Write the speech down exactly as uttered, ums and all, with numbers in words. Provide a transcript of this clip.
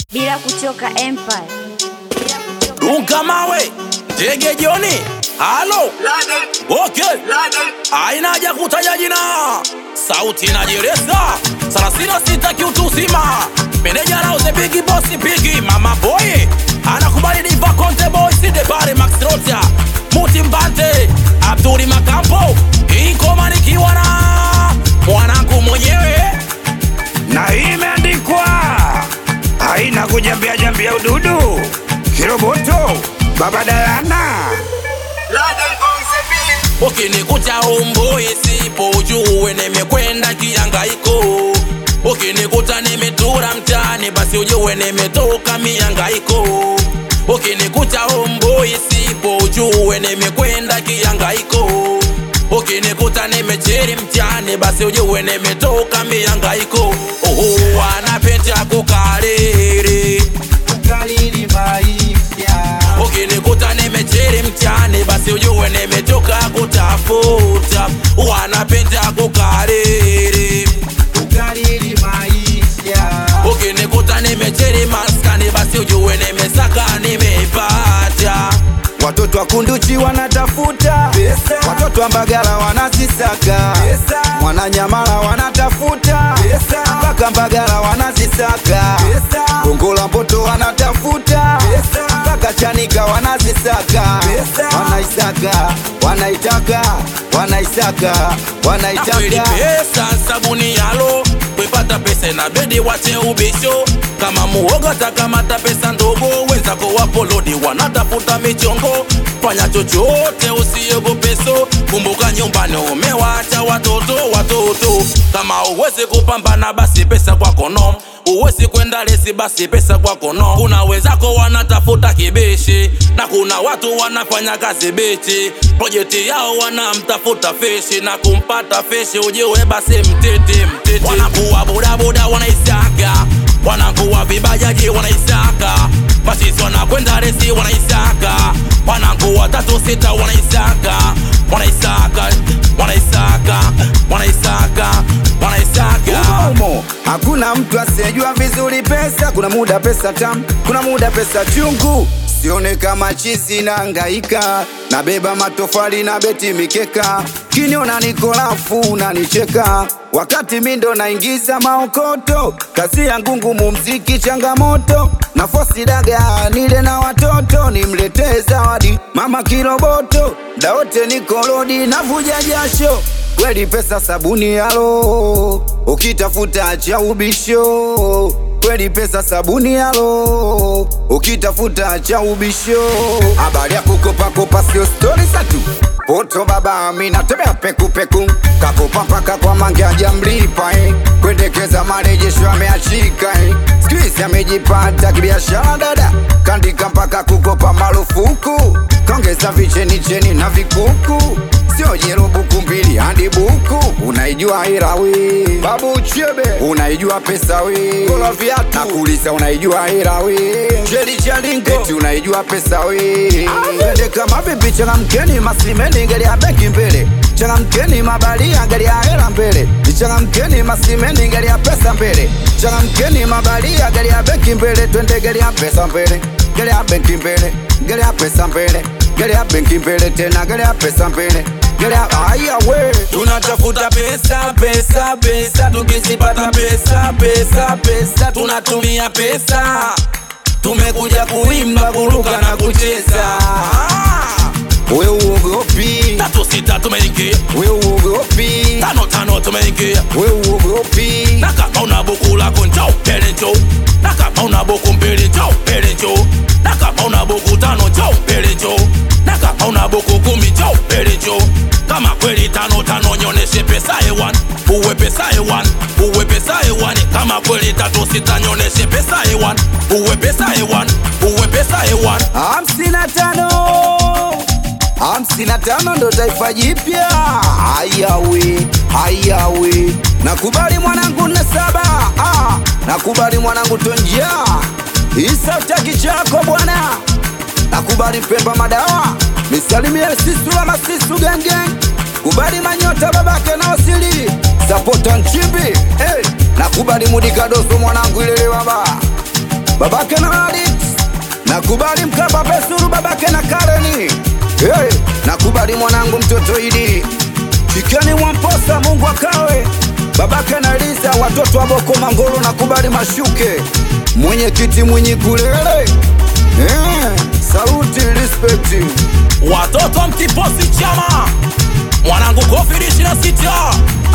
Bila kuchoka Empire. Dunga mawe, Ndege Joni, halo okay. Aina haja kutaja jina, sauti inajereza thelathini na sita kiutu uzima. Meneja lao the big boss big mama boy, anakubali diva konte boy side pare Max Rota Muti Mbante Abduri Makampo. Iko manikiwa na mwanangu mwenyewe, na imeandikwa haina kujambia jambia ududu Kiroboto Baba Diana. Ukinikuta homeboy sipo ujue nimekwenda kihangaiko. Ukinikuta nimetura mtaani basi ujue nimetoka mihangaiko. Ukinikuta homeboy sipo ujue nimekwenda kihangaiko. Ukinikuta nimecheri mtaani basi ujue nimetoka mihangaiko. Oh, wanapenda kukariri kukariri maisha. Ukinikuta nimecheri mtaani basi ujue nimetoka kutafuta. Wanapenda kukariri kukariri maisha. Ukinikuta nimecheri maskani basi ujue nimesaka nimepata. Watoto wa Kunduchi wanatafuta pesa, watoto wa Mbagala wanazisaka pesa, Mwananyamala wanatafuta pesa, mpaka Mbagala wanazisaka pesa, Gongo la Mboto wanatafuta pesa, mpaka Chanika wanazisaka pesa, wanaisaka, wanaitaka, wanaisaka, wanaitaka. Na kweli pesa sabuni yalo, kwepata pesa na bedi wache ubisho. Kama muoga takamata pesa ndogo, wenzako wapolodi wanatafuta michongo. Fanya chochote usiogope peso, kumbuka nyumbani umewacha watoto watoto. Kama uwezi kupambana basi pesa kwako no, uwezi kwenda lesi basi pesa kwako no. Kuna wenzako wanatafuta kibishi, na kuna watu wanafanya kazi bichi. Projekti yao wanamtafuta fishi, na kumpata fishi ujue basi mtiti mtiti. Wanakuwa boda boda wanaisaka, wanakuwa vibajaji wanaisaka, basi wanakwenda lesi wanaisaka, wanakuwa tatu sita wanaisaka, wanaisaka, wanaisaka, wanaisaka, wanaisaka. Umo, hakuna mtu asiyejua vizuri pesa. Kuna muda pesa tamu, kuna muda pesa chungu. Sione kama chizi na hangaika, nabeba matofali na beti mikeka. Kiniona niko lafu unanicheka, wakati mindo naingiza maokoto. Kazi yangu ngumu, mziki changamoto, na fosi daga nile na watoto. Nimletee zawadi mama Kiroboto, daote niko lodi navuja jasho. Kweli pesa sabuni yalo, ukitafuta acha ubisho. Kweli pesa sabuni yalo, ukitafuta acha ubisho. Habari ya kukopa kopa sio story satu. Poto baba amina tembea peku peku, kakopa mpaka kwa mange hajamlipa eh. Kwendekeza marejesho ameachika eh. Squeeze amejipata kibiashara dada, kandika mpaka kukopa marufuku. Kongeza vicheni cheni na vikuku, sio jero buku mbili hadi buku. Unaijua hela we Babu Chebe, unaijua pesa we Kola viatu, nakuuliza unaijua hela we Jeli Chalingo, eti unaijua pesa we. Twende kama vipi changamkeni masimeni gari ya benki mbele, changamkeni mabalia gari ya hela mbele, changamkeni masimeni gari ya pesa mbele, changamkeni mabalia gari ya benki mbele. Twende gari ya pesa mbele, gari ya benki mbele, gari ya pesa mbele, gari ya benki mbele tena gari ya pesa mbele. Aya we, tunatafuta pesa pesa pesa, tukisipata pesa pesa pesa tunatumia pesa. Tumekuja kuimba kuruka na kucheza. we uogopi, Tatu sita tumeingia, we uogopi, tano tano tumeingia, we uogopi. na kama una buku lako njoo pele njoo, na kama una buku mbili njoo pele njoo, na kama una buku tano njoo pele njoo, na kama una buku kumi njoo pele njoo. Kama kweli tano tano nyoneshe pesa hewan, uwe pesa hewan, uwe pesa hewan. Kama kweli tatu sita nyoneshe pesa hewan, uwe pesa hewan, uwe pesa hewan. Hamsini na tano, hamsini na tano ndo taifa jipya. Ayawe, ayawe, nakubali mwanangu na saba ah, nakubali mwanangu Tonja Isa utaki chako bwana, nakubali Mpemba Madawa, misalimie sisu la masisu gengeng, kubali Manyota babake na Osili, sapota Nchimbi hey, nakubali Mudikadoso mwanangu Ilele baba. babake na Alex, nakubali Mkapa Pesuru, babake na Kareni. Hey, nakubali mwanangu mtoto Idi, Chikeni Mwamposa, Mungu akawe, babake na Liza, watoto wa Boko Mangolo, nakubali Mashuke, mwenye kiti mwenye kulele. Hey, saluti respect. Watoto mtiposi chama, mwanangu Kofi ishirini na sita.